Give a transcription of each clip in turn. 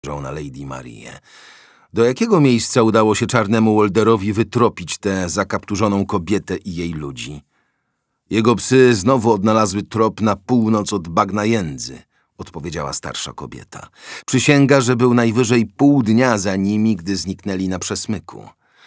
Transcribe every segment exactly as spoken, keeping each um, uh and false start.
na Lady Marię. Do jakiego miejsca udało się czarnemu Walderowi wytropić tę zakapturzoną kobietę i jej ludzi? Jego psy znowu odnalazły trop na północ od bagna Jędzy, odpowiedziała starsza kobieta. Przysięga, że był najwyżej pół dnia za nimi, gdy zniknęli na przesmyku.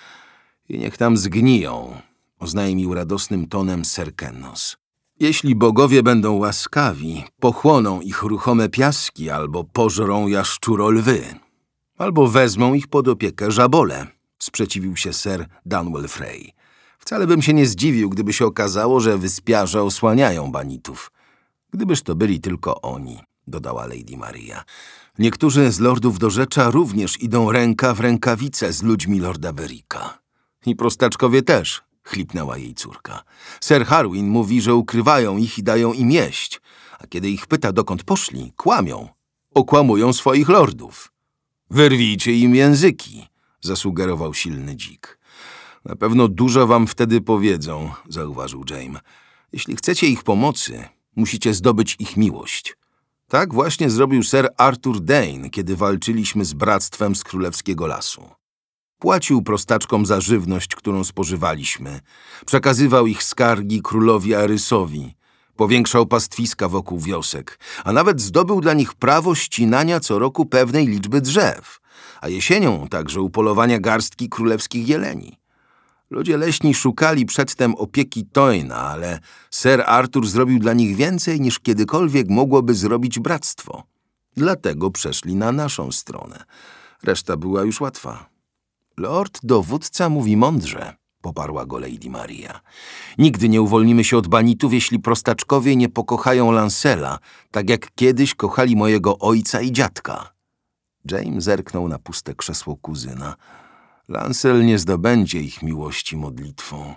I niech tam zgniją, oznajmił radosnym tonem Ser Kennos. Jeśli bogowie będą łaskawi, pochłoną ich ruchome piaski albo pożrą jaszczuro-lwy, albo wezmą ich pod opiekę żabole, sprzeciwił się Ser Dunwell Frey. Wcale bym się nie zdziwił, gdyby się okazało, że wyspiarze osłaniają banitów. Gdybyż to byli tylko oni, dodała Lady Maria. Niektórzy z lordów dorzecza również idą ręka w rękawice z ludźmi lorda Berricka. I prostaczkowie też, chlipnęła jej córka. Ser Harwin mówi, że ukrywają ich i dają im jeść, a kiedy ich pyta, dokąd poszli, kłamią. Okłamują swoich lordów. Wyrwijcie im języki, zasugerował silny dzik. Na pewno dużo wam wtedy powiedzą, zauważył Jaime. Jeśli chcecie ich pomocy, musicie zdobyć ich miłość. Tak właśnie zrobił Sir Arthur Dane, kiedy walczyliśmy z bractwem z Królewskiego Lasu. Płacił prostaczkom za żywność, którą spożywaliśmy. Przekazywał ich skargi królowi Arysowi. Powiększał pastwiska wokół wiosek, a nawet zdobył dla nich prawo ścinania co roku pewnej liczby drzew, a jesienią także upolowania garstki królewskich jeleni. Ludzie leśni szukali przedtem opieki Toyna, ale Sir Arthur zrobił dla nich więcej, niż kiedykolwiek mogłoby zrobić bractwo. Dlatego przeszli na naszą stronę. Reszta była już łatwa. Lord dowódca mówi mądrze, poparła go Lady Maria. Nigdy nie uwolnimy się od banitów, jeśli prostaczkowie nie pokochają Lancela, tak jak kiedyś kochali mojego ojca i dziadka. Jaime zerknął na puste krzesło kuzyna. Lancel nie zdobędzie ich miłości modlitwą.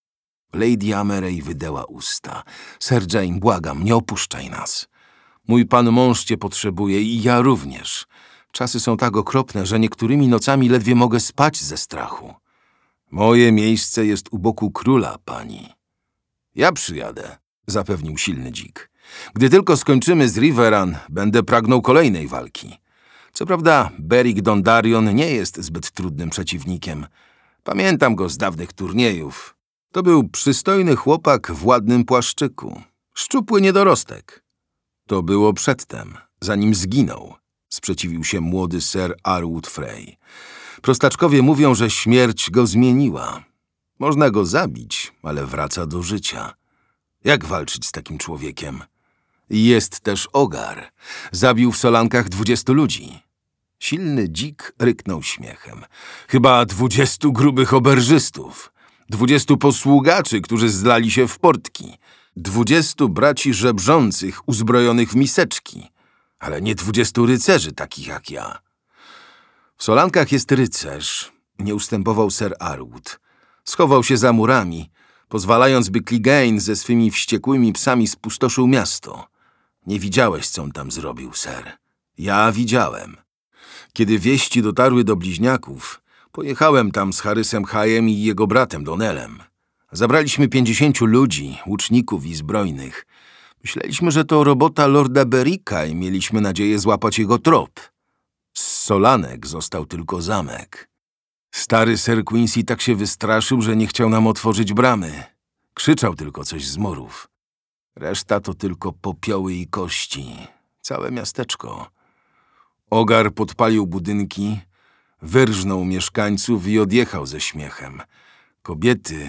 Lady Amerey wydęła usta. Sir Jaime, błagam, nie opuszczaj nas. Mój pan mąż cię potrzebuje i ja również. Czasy są tak okropne, że niektórymi nocami ledwie mogę spać ze strachu. Moje miejsce jest u boku króla, pani. Ja przyjadę, zapewnił silny dzik. Gdy tylko skończymy z Riverrun, będę pragnął kolejnej walki. Co prawda, Beric Dondarrion nie jest zbyt trudnym przeciwnikiem. Pamiętam go z dawnych turniejów. To był przystojny chłopak w ładnym płaszczyku. Szczupły niedorostek. To było przedtem, zanim zginął, sprzeciwił się młody Sir Arwood Frey. Prostaczkowie mówią, że śmierć go zmieniła. Można go zabić, ale wraca do życia. Jak walczyć z takim człowiekiem? Jest też Ogar. Zabił w Solankach dwudziestu ludzi. Silny dzik ryknął śmiechem. Chyba dwudziestu grubych oberżystów. Dwudziestu posługaczy, którzy zlali się w portki. Dwudziestu braci żebrzących, uzbrojonych w miseczki. Ale nie dwudziestu rycerzy takich jak ja. W Solankach jest rycerz, nie ustępował Sir Arwood. Schował się za murami, pozwalając, by Clegane ze swymi wściekłymi psami spustoszył miasto. Nie widziałeś, co on tam zrobił, ser. Ja widziałem. Kiedy wieści dotarły do bliźniaków, pojechałem tam z Harrysem Hayem i jego bratem Donelem. Zabraliśmy pięćdziesięciu ludzi, łuczników i zbrojnych. Myśleliśmy, że to robota lorda Berricka i mieliśmy nadzieję złapać jego trop. Z Solanek został tylko zamek. Stary Sir Quincy tak się wystraszył, że nie chciał nam otworzyć bramy. Krzyczał tylko coś z murów. Reszta to tylko popioły i kości. Całe miasteczko. Ogar podpalił budynki, wyrżnął mieszkańców i odjechał ze śmiechem. Kobiety...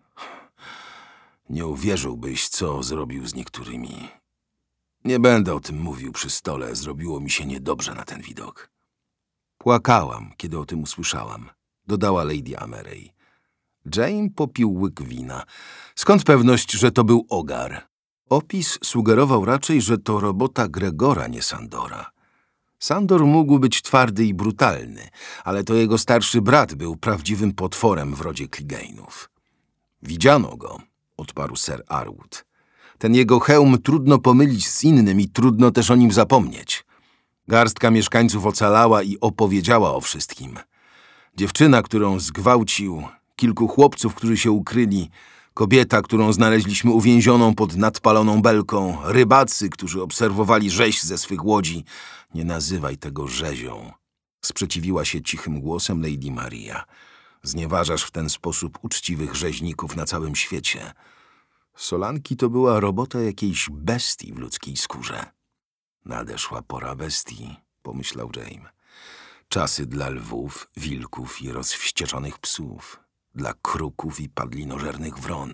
Nie uwierzyłbyś, co zrobił z niektórymi. Nie będę o tym mówił przy stole. Zrobiło mi się niedobrze na ten widok. Płakałam, kiedy o tym usłyszałam, dodała Lady Amerey. Jaime popił łyk wina. Skąd pewność, że to był Ogar? Opis sugerował raczej, że to robota Gregora, nie Sandora. Sandor mógł być twardy i brutalny, ale to jego starszy brat był prawdziwym potworem w rodzie Clegane'ów. Widziano go, odparł Sir Arwood. Ten jego hełm trudno pomylić z innym i trudno też o nim zapomnieć. Garstka mieszkańców ocalała i opowiedziała o wszystkim. Dziewczyna, którą zgwałcił, kilku chłopców, którzy się ukryli, Kobieta, którą znaleźliśmy uwięzioną pod nadpaloną belką, rybacy, którzy obserwowali rzeź ze swych łodzi. Nie nazywaj tego rzezią. Sprzeciwiła się cichym głosem Lady Maria. Znieważasz w ten sposób uczciwych rzeźników na całym świecie. Solanki to była robota jakiejś bestii w ludzkiej skórze. Nadeszła pora bestii, pomyślał James. Czasy dla lwów, wilków i rozwścieczonych psów, dla kruków i padlinożernych wron.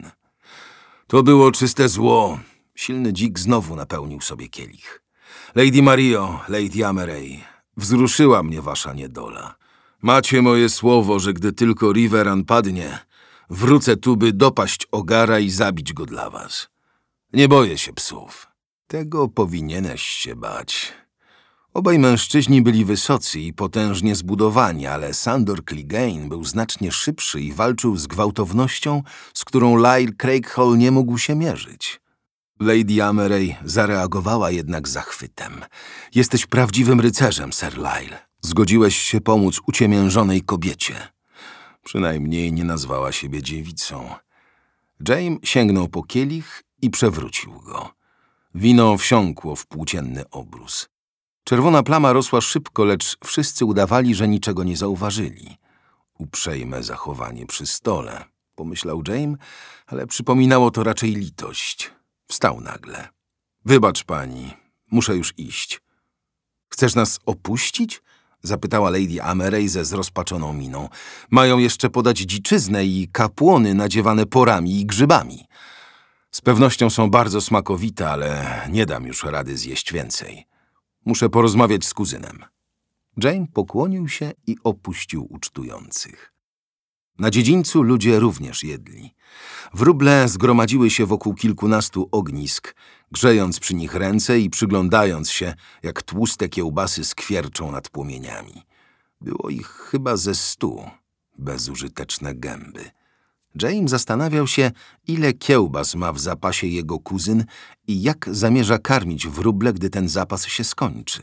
To było czyste zło. Silny dzik znowu napełnił sobie kielich. Lady Mario, Lady Ameray, wzruszyła mnie wasza niedola. Macie moje słowo, że gdy tylko Riveran padnie, wrócę tu, by dopaść Ogara i zabić go dla was. Nie boję się psów. Tego powinieneś się bać. Obaj mężczyźni byli wysocy i potężnie zbudowani, ale Sandor Clegane był znacznie szybszy i walczył z gwałtownością, z którą Lyle Craighall nie mógł się mierzyć. Lady Ameray zareagowała jednak zachwytem. Jesteś prawdziwym rycerzem, Sir Lyle. Zgodziłeś się pomóc uciemiężonej kobiecie. Przynajmniej nie nazwała siebie dziewicą. James sięgnął po kielich i przewrócił go. Wino wsiąkło w płócienny obrus. Czerwona plama rosła szybko, lecz wszyscy udawali, że niczego nie zauważyli. Uprzejme zachowanie przy stole, pomyślał James, ale przypominało to raczej litość. Wstał nagle. Wybacz pani, muszę już iść. Chcesz nas opuścić? Zapytała Lady Ameray ze zrozpaczoną miną. Mają jeszcze podać dziczyznę i kapłony nadziewane porami i grzybami. Z pewnością są bardzo smakowite, ale nie dam już rady zjeść więcej. Muszę porozmawiać z kuzynem. James pokłonił się i opuścił ucztujących. Na dziedzińcu ludzie również jedli. Wróble zgromadziły się wokół kilkunastu ognisk, grzejąc przy nich ręce i przyglądając się, jak tłuste kiełbasy skwierczą nad płomieniami. Było ich chyba ze stu, bezużyteczne gęby. James zastanawiał się, ile kiełbas ma w zapasie jego kuzyn i jak zamierza karmić wróble, gdy ten zapas się skończy.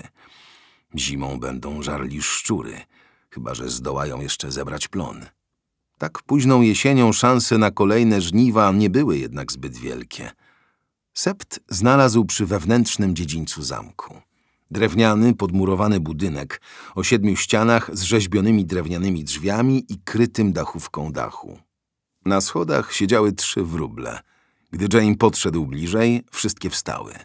Zimą będą żarli szczury, chyba że zdołają jeszcze zebrać plon. Tak późną jesienią szanse na kolejne żniwa nie były jednak zbyt wielkie. Sept znalazł przy wewnętrznym dziedzińcu zamku. Drewniany, podmurowany budynek o siedmiu ścianach z rzeźbionymi drewnianymi drzwiami i krytym dachówką dachu. Na schodach siedziały trzy wróble. Gdy James podszedł bliżej, wszystkie wstały.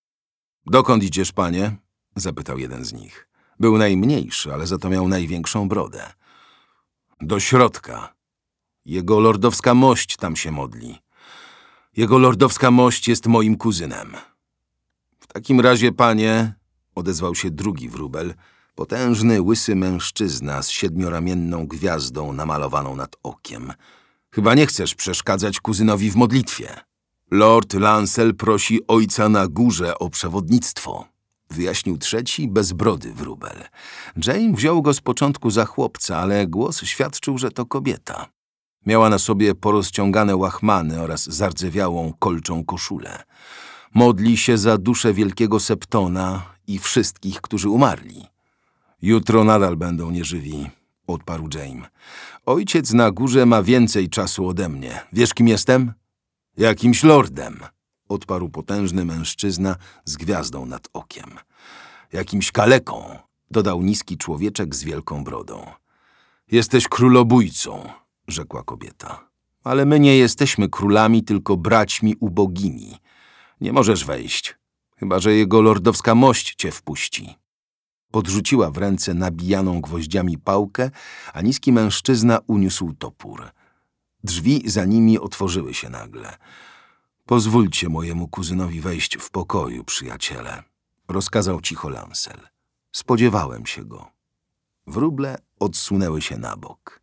— Dokąd idziesz, panie? — zapytał jeden z nich. Był najmniejszy, ale za to miał największą brodę. — Do środka. Jego lordowska mość tam się modli. Jego lordowska mość jest moim kuzynem. — W takim razie, panie — odezwał się drugi wróbel, potężny, łysy mężczyzna z siedmioramienną gwiazdą namalowaną nad okiem. Chyba nie chcesz przeszkadzać kuzynowi w modlitwie. Lord Lancel prosi ojca na górze o przewodnictwo, wyjaśnił trzeci, bez brody wróbel. James wziął go z początku za chłopca, ale głos świadczył, że to kobieta. Miała na sobie porozciągane łachmany oraz zardzewiałą, kolczą koszulę. Modli się za duszę wielkiego Septona i wszystkich, którzy umarli. Jutro nadal będą nieżywi, odparł James. Ojciec na górze ma więcej czasu ode mnie. Wiesz, kim jestem? Jakimś lordem, odparł potężny mężczyzna z gwiazdą nad okiem. Jakimś kaleką, dodał niski człowieczek z wielką brodą. Jesteś królobójcą, rzekła kobieta. Ale my nie jesteśmy królami, tylko braćmi ubogimi. Nie możesz wejść, chyba że jego lordowska mość cię wpuści. Podrzuciła w ręce nabijaną gwoździami pałkę, a niski mężczyzna uniósł topór. Drzwi za nimi otworzyły się nagle. Pozwólcie mojemu kuzynowi wejść w pokoju, przyjaciele, rozkazał cicho Lancel. Spodziewałem się go. Wróble odsunęły się na bok.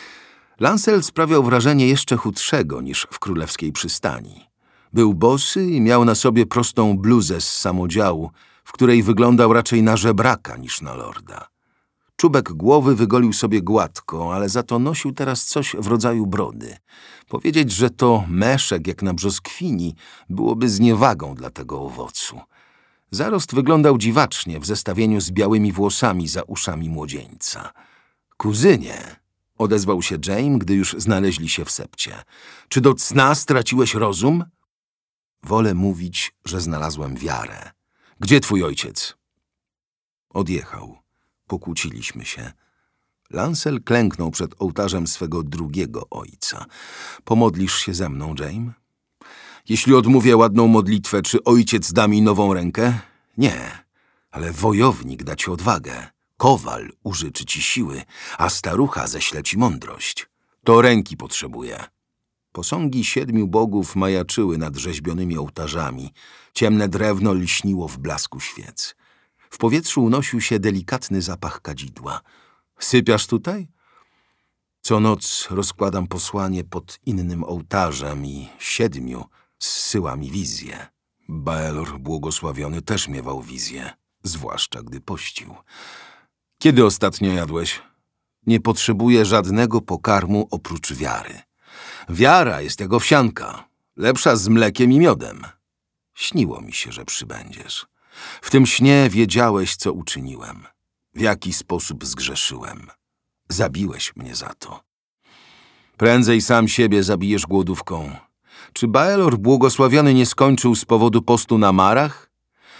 Lancel sprawiał wrażenie jeszcze chudszego niż w królewskiej przystani. Był bosy i miał na sobie prostą bluzę z samodziału, w której wyglądał raczej na żebraka niż na lorda. Czubek głowy wygolił sobie gładko, ale za to nosił teraz coś w rodzaju brody. Powiedzieć, że to meszek jak na brzoskwini, byłoby zniewagą dla tego owocu. Zarost wyglądał dziwacznie w zestawieniu z białymi włosami za uszami młodzieńca. Kuzynie, Odezwał się Jaime, gdy już znaleźli się w sepcie. Czy do cna straciłeś rozum? Wolę mówić, że znalazłem wiarę. Gdzie twój ojciec? Odjechał. Pokłóciliśmy się. Lancel klęknął przed ołtarzem swego drugiego ojca. Pomodlisz się ze mną, Jaime? Jeśli odmówię ładną modlitwę, czy ojciec da mi nową rękę? Nie, ale wojownik da ci odwagę. Kowal użyczy ci siły, a starucha ześle ci mądrość. To ręki potrzebuję. Posągi siedmiu bogów majaczyły nad rzeźbionymi ołtarzami. Ciemne drewno lśniło w blasku świec. W powietrzu unosił się delikatny zapach kadzidła. Sypiasz tutaj? Co noc rozkładam posłanie pod innym ołtarzem i siedmiu zsyła mi wizję. Baelor błogosławiony też miewał wizję, zwłaszcza gdy pościł. Kiedy ostatnio jadłeś? Nie potrzebuję żadnego pokarmu oprócz wiary. Wiara jest jak owsianka, lepsza z mlekiem i miodem. Śniło mi się, że przybędziesz. W tym śnie wiedziałeś, co uczyniłem, w jaki sposób zgrzeszyłem. Zabiłeś mnie za to. Prędzej sam siebie zabijesz głodówką. Czy Baelor błogosławiony nie skończył z powodu postu na marach?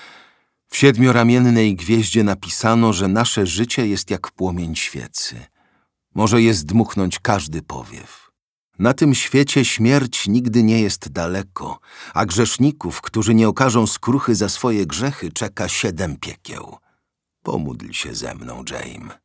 W siedmioramiennej gwieździe napisano, że nasze życie jest jak płomień świecy. Może je zdmuchnąć każdy powiew. Na tym świecie śmierć nigdy nie jest daleko, a grzeszników, którzy nie okażą skruchy za swoje grzechy, czeka siedem piekieł. Pomódl się ze mną, Jaime.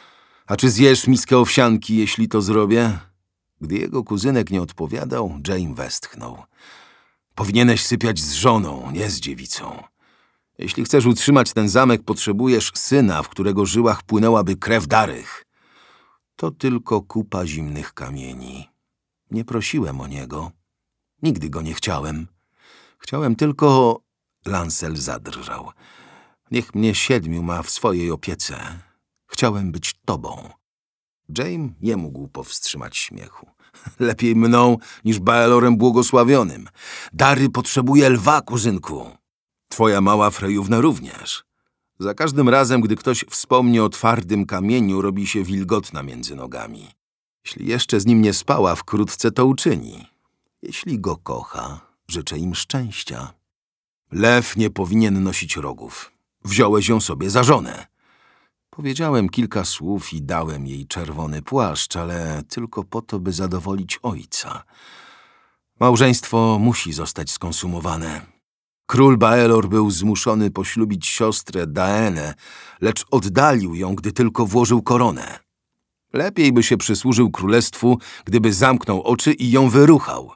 A czy zjesz miskę owsianki, jeśli to zrobię? Gdy jego kuzynek nie odpowiadał, Jaime westchnął. Powinieneś sypiać z żoną, nie z dziewicą. Jeśli chcesz utrzymać ten zamek, potrzebujesz syna, w którego żyłach płynęłaby krew Darych. To tylko kupa zimnych kamieni. Nie prosiłem o niego. Nigdy go nie chciałem. Chciałem tylko... Lancel zadrżał. Niech mnie siedmiu ma w swojej opiece. Chciałem być tobą. Jaime nie mógł powstrzymać śmiechu. Lepiej mną niż Baelorem błogosławionym. Dary potrzebuje lwa, kuzynku. Twoja mała Frejówna również. Za każdym razem, gdy ktoś wspomni o twardym kamieniu, robi się wilgotna między nogami. Jeśli jeszcze z nim nie spała, wkrótce to uczyni. Jeśli go kocha, życzę im szczęścia. Lew nie powinien nosić rogów. Wziąłeś ją sobie za żonę. Powiedziałem kilka słów i dałem jej czerwony płaszcz, ale tylko po to, by zadowolić ojca. Małżeństwo musi zostać skonsumowane. Król Baelor był zmuszony poślubić siostrę Daenę, lecz oddalił ją, gdy tylko włożył koronę. Lepiej by się przysłużył królestwu, gdyby zamknął oczy i ją wyruchał.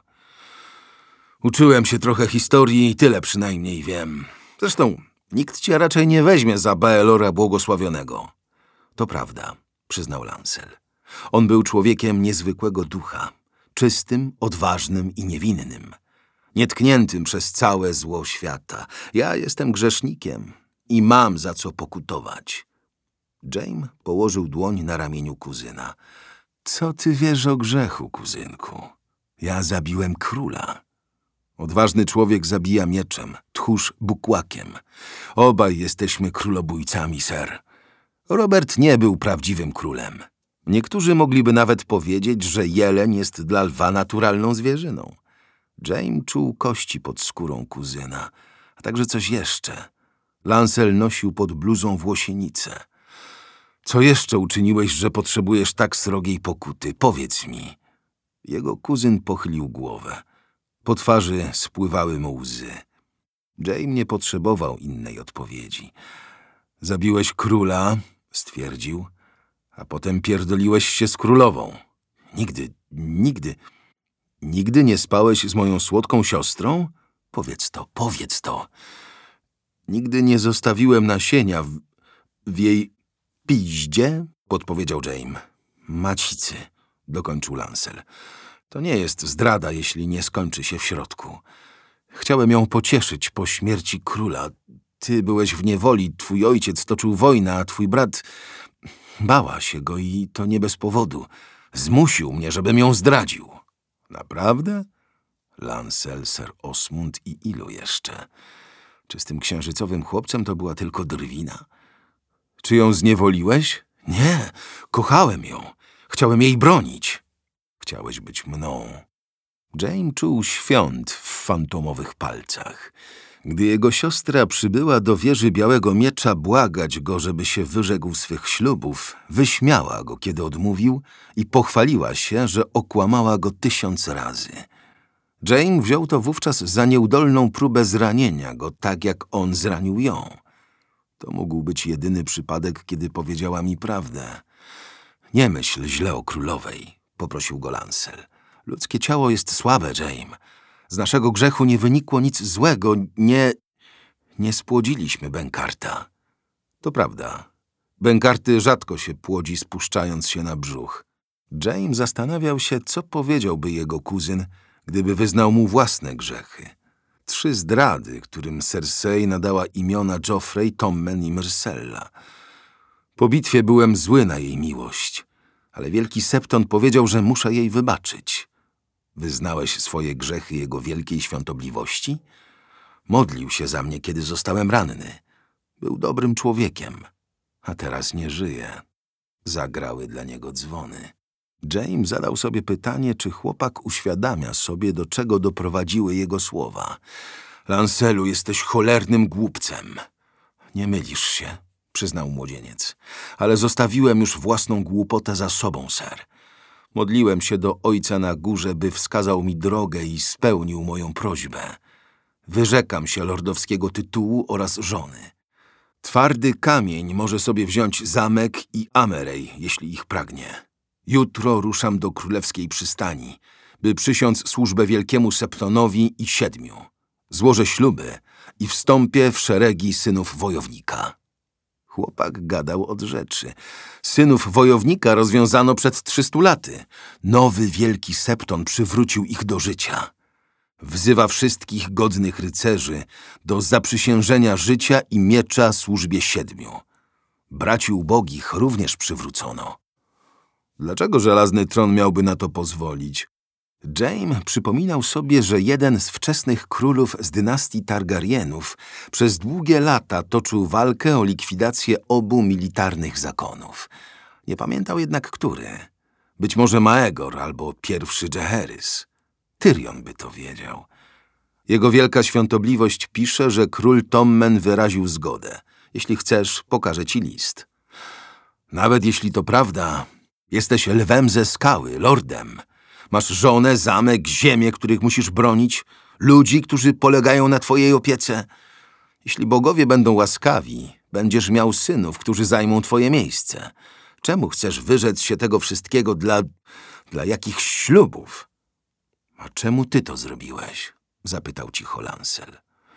Uczyłem się trochę historii i tyle przynajmniej wiem. Zresztą nikt cię raczej nie weźmie za Baelora błogosławionego. To prawda, przyznał Lancel. On był człowiekiem niezwykłego ducha, czystym, odważnym i niewinnym, nietkniętym przez całe zło świata. Ja jestem grzesznikiem i mam za co pokutować. Jaime położył dłoń na ramieniu kuzyna. Co ty wiesz o grzechu, kuzynku? Ja zabiłem króla. Odważny człowiek zabija mieczem, tchórz bukłakiem. Obaj jesteśmy królobójcami, ser. Robert nie był prawdziwym królem. Niektórzy mogliby nawet powiedzieć, że jeleń jest dla lwa naturalną zwierzyną. Jaime czuł kości pod skórą kuzyna, a także coś jeszcze. Lancel nosił pod bluzą włosienicę. Co jeszcze uczyniłeś, że potrzebujesz tak srogiej pokuty? Powiedz mi. Jego kuzyn pochylił głowę. Po twarzy spływały mu łzy. Jaime nie potrzebował innej odpowiedzi. Zabiłeś króla, stwierdził, a potem pierdoliłeś się z królową. Nigdy, nigdy, nigdy nie spałeś z moją słodką siostrą? Powiedz to, powiedz to. Nigdy nie zostawiłem nasienia w, w jej piździe, podpowiedział Jaime. Macicy, dokończył Lancel. To nie jest zdrada, jeśli nie skończy się w środku. Chciałem ją pocieszyć po śmierci króla. Ty byłeś w niewoli, twój ojciec toczył wojnę, a twój brat... Bała się go i to nie bez powodu. Zmusił mnie, żebym ją zdradził. Naprawdę? Lancel, Ser Osmund i ilu jeszcze? Czy z tym księżycowym chłopcem to była tylko drwina? Czy ją zniewoliłeś? Nie, kochałem ją. Chciałem jej bronić. Chciałeś być mną. Jaime czuł świąt w fantomowych palcach. Gdy jego siostra przybyła do wieży Białego Miecza błagać go, żeby się wyrzekł swych ślubów, wyśmiała go, kiedy odmówił i pochwaliła się, że okłamała go tysiąc razy. Jaime wziął to wówczas za nieudolną próbę zranienia go, tak jak on zranił ją. To mógł być jedyny przypadek, kiedy powiedziała mi prawdę. Nie myśl źle o królowej, poprosił go Lancel. Ludzkie ciało jest słabe, Jaime. Z naszego grzechu nie wynikło nic złego. Nie... nie spłodziliśmy Benkarta. To prawda. Benkarty rzadko się płodzi, spuszczając się na brzuch. Jaime zastanawiał się, co powiedziałby jego kuzyn, gdyby wyznał mu własne grzechy. Trzy zdrady, którym Cersei nadała imiona Joffrey, Tommen i Myrcella. Po bitwie byłem zły na jej miłość, ale wielki Septon powiedział, że muszę jej wybaczyć. Wyznałeś swoje grzechy jego wielkiej świątobliwości? Modlił się za mnie, kiedy zostałem ranny. Był dobrym człowiekiem, a teraz nie żyje. Zagrały dla niego dzwony. Jaime zadał sobie pytanie, czy chłopak uświadamia sobie, do czego doprowadziły jego słowa. Lancelu, jesteś cholernym głupcem. Nie mylisz się, przyznał młodzieniec, ale zostawiłem już własną głupotę za sobą, ser. Modliłem się do ojca na górze, by wskazał mi drogę i spełnił moją prośbę. Wyrzekam się lordowskiego tytułu oraz żony. Twardy kamień może sobie wziąć zamek i Amerej, jeśli ich pragnie. Jutro ruszam do królewskiej przystani, by przysiąc służbę wielkiemu Septonowi i siedmiu. Złożę śluby i wstąpię w szeregi synów wojownika. Chłopak gadał od rzeczy. Synów wojownika rozwiązano przed trzystu laty. Nowy wielki Septon przywrócił ich do życia. Wzywa wszystkich godnych rycerzy do zaprzysiężenia życia i miecza służbie siedmiu. Braci ubogich również przywrócono. Dlaczego żelazny tron miałby na to pozwolić? Jaime przypominał sobie, że jeden z wczesnych królów z dynastii Targaryenów przez długie lata toczył walkę o likwidację obu militarnych zakonów. Nie pamiętał jednak, który. Być może Maegor albo pierwszy Jaehaerys. Tyrion by to wiedział. Jego wielka świątobliwość pisze, że król Tommen wyraził zgodę. Jeśli chcesz, pokażę ci list. Nawet jeśli to prawda, jesteś lwem ze skały, lordem. Masz żonę, zamek, ziemię, których musisz bronić, ludzi, którzy polegają na twojej opiece. Jeśli bogowie będą łaskawi, będziesz miał synów, którzy zajmą twoje miejsce. Czemu chcesz wyrzec się tego wszystkiego dla... dla jakichś ślubów? A czemu ty to zrobiłeś? Zapytał cicho Lancel.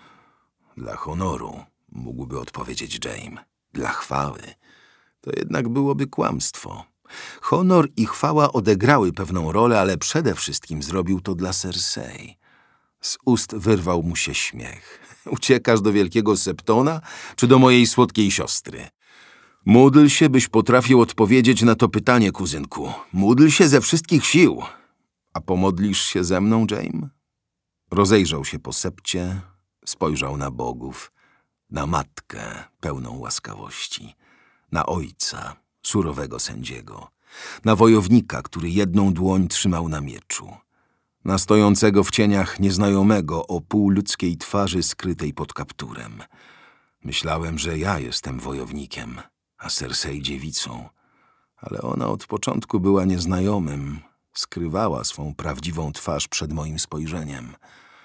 Dla honoru, mógłby odpowiedzieć Jaime. Dla chwały. To jednak byłoby kłamstwo. Honor i chwała odegrały pewną rolę, ale przede wszystkim zrobił to dla Cersei. Z ust wyrwał mu się śmiech. Uciekasz do wielkiego Septona, czy do mojej słodkiej siostry? Módl się, byś potrafił odpowiedzieć na to pytanie, kuzynku. Módl się ze wszystkich sił. A pomodlisz się ze mną, Jaime? Rozejrzał się po sepcie, spojrzał na bogów, na matkę pełną łaskawości, na ojca, surowego sędziego, na wojownika, który jedną dłoń trzymał na mieczu, na stojącego w cieniach nieznajomego o półludzkiej twarzy skrytej pod kapturem. Myślałem, że ja jestem wojownikiem, a Cersei dziewicą, ale ona od początku była nieznajomym, skrywała swą prawdziwą twarz przed moim spojrzeniem.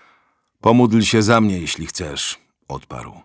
Pomódl się za mnie, jeśli chcesz, odparł.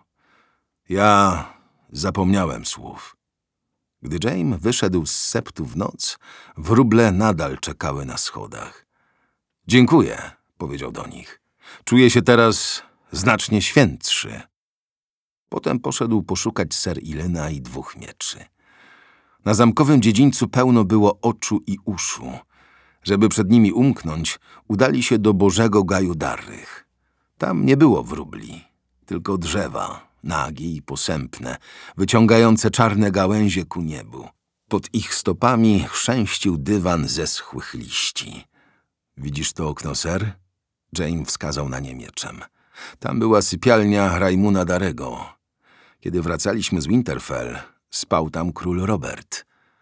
Ja zapomniałem słów. Gdy Jaime wyszedł z septu w noc, wróble nadal czekały na schodach. Dziękuję, powiedział do nich. Czuję się teraz znacznie świętszy. Potem poszedł poszukać Ser Ilyna i dwóch mieczy. Na zamkowym dziedzińcu pełno było oczu i uszu. Żeby przed nimi umknąć, udali się do Bożego Gaju Darrych. Tam nie było wróbli, tylko drzewa, nagie i posępne, wyciągające czarne gałęzie ku niebu. Pod ich stopami chrzęścił dywan zeschłych liści. Widzisz to okno, ser? Jaime wskazał na nie mieczem. Tam była sypialnia Rajmuna Darego. Kiedy wracaliśmy z Winterfell, spał tam król Robert.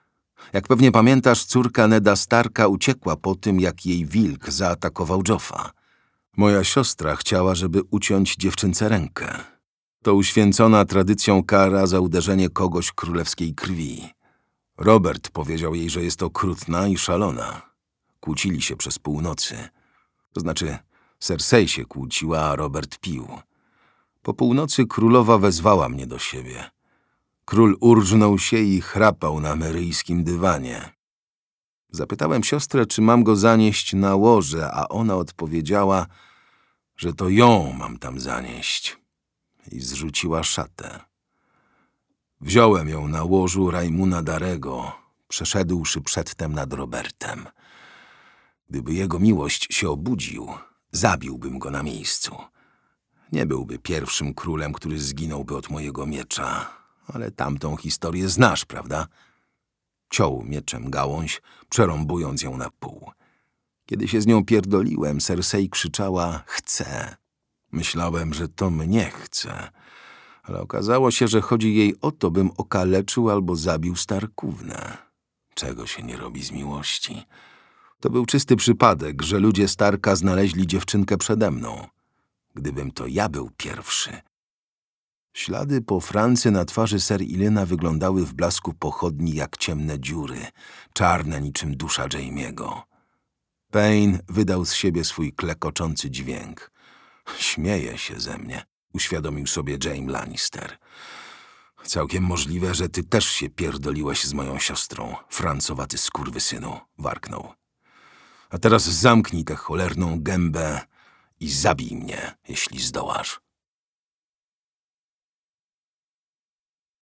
Jak pewnie pamiętasz, córka Neda Starka uciekła po tym, jak jej wilk zaatakował Joffa. Moja siostra chciała, żeby uciąć dziewczynce rękę. To uświęcona tradycją kara za uderzenie kogoś królewskiej krwi. Robert powiedział jej, że jest okrutna i szalona. Kłócili się przez północy. To znaczy, Cersei się kłóciła, a Robert pił. Po północy królowa wezwała mnie do siebie. Król urżnął się i chrapał na meryjskim dywanie. Zapytałem siostrę, czy mam go zanieść na łoże, a ona odpowiedziała, że to ją mam tam zanieść. I zrzuciła szatę. Wziąłem ją na łożu Rajmuna Darego, przeszedłszy przedtem nad Robertem. Gdyby jego miłość się obudził, zabiłbym go na miejscu. Nie byłby pierwszym królem, który zginąłby od mojego miecza, ale tamtą historię znasz, prawda? Ciął mieczem gałąź, przerąbując ją na pół. Kiedy się z nią pierdoliłem, Cersei krzyczała – chcę. Myślałem, że to mnie chce, ale okazało się, że chodzi jej o to, bym okaleczył albo zabił Starkównę. Czego się nie robi z miłości? To był czysty przypadek, że ludzie Starka znaleźli dziewczynkę przede mną. Gdybym to ja był pierwszy. Ślady po Francy na twarzy Ser Ilyna wyglądały w blasku pochodni jak ciemne dziury, czarne niczym dusza Jaimiego. Payne wydał z siebie swój klekoczący dźwięk. Śmieje się ze mnie, uświadomił sobie Jaime Lannister. Całkiem możliwe, że ty też się pierdoliłeś z moją siostrą, francowaty skurwysynu, warknął. A teraz zamknij tę cholerną gębę i zabij mnie, jeśli zdołasz.